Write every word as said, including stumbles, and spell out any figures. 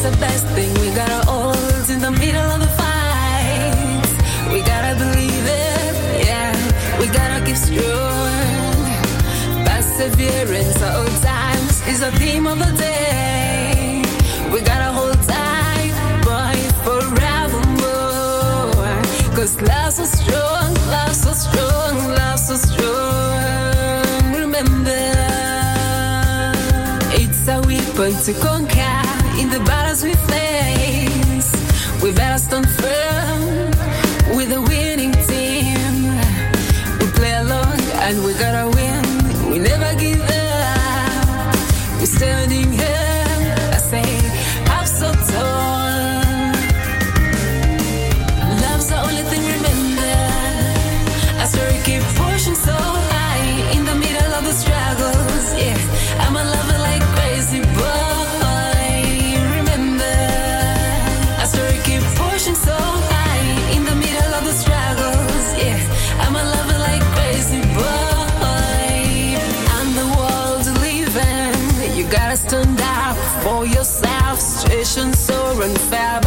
the best thing. We gotta hold in the middle of the fight. We gotta believe it, yeah. We gotta keep strong. Perseverance at all times is the theme of the day. We gotta hold tight, boy, forevermore. Cause love's so strong, love's so strong, love's so strong. Remember, it's a weapon to conquer in the battles we face. We better stand firm with a winning team. We play along and we gotta win. We never give up. We're standing here, I say, I'm so tall. Love's the only thing, remember. I story keep pushing so high in the middle of the struggles. Yeah, I'm a lover like crazy boy. Remember, I story keep pushing so high in the middle of the struggles. Yeah, I'm a lover like crazy boy. I'm the world to live in. You gotta stand up for yourself. Situation so unfair.